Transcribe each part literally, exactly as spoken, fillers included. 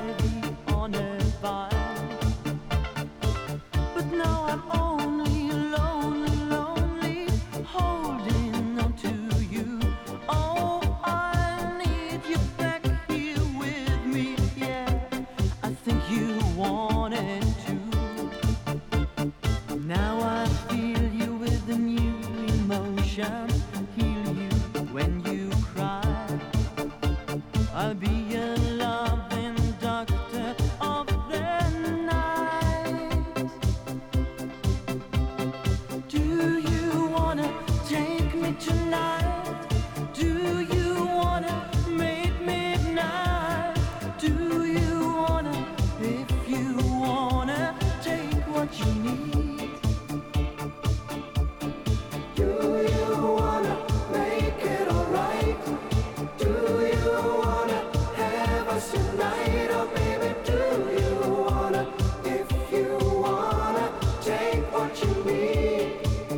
ivy on a vine. But now I'm only lonely, lonely, holding on to you. Oh, I need you back here with me. Yeah, I think you wanted to. Now I feel you with a new emotion. Heal you when you cry. I'll be your loving doctor of the night. Do you wanna take me tonight? Do you wanna make midnight? Do you wanna, if you wanna, take what you need? Do you wanna make it alright? Do you wanna have us tonight? Or baby, do you wanna, if you wanna, take what you need?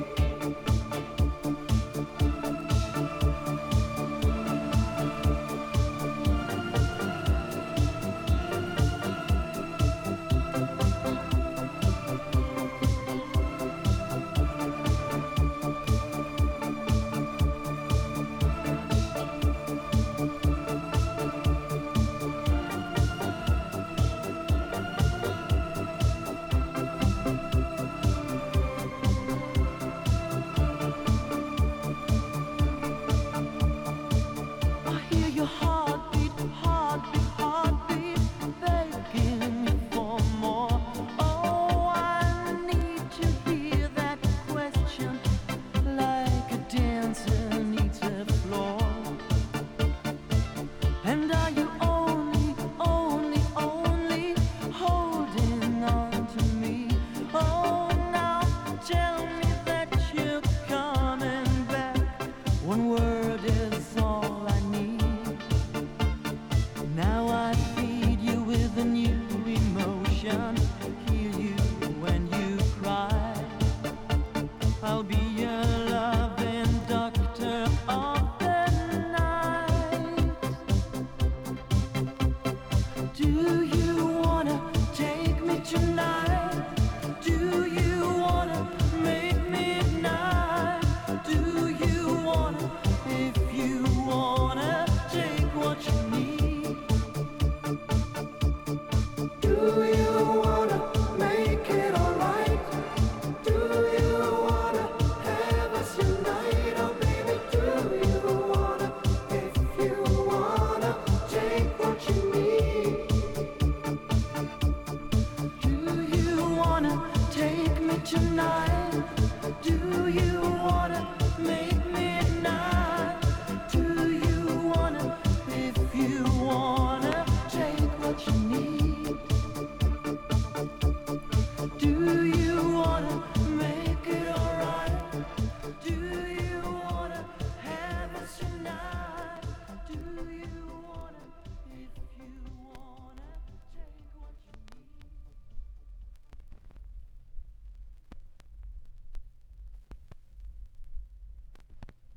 I hear your heartbeat, heartbeat, heartbeat, begging me for more. Oh, I need to hear that question, like a dancer needs a floor. And are you only, only, only holding on to me? Oh, now tell me that you're coming back. One word is all I need. Now I feed you with a new emotion.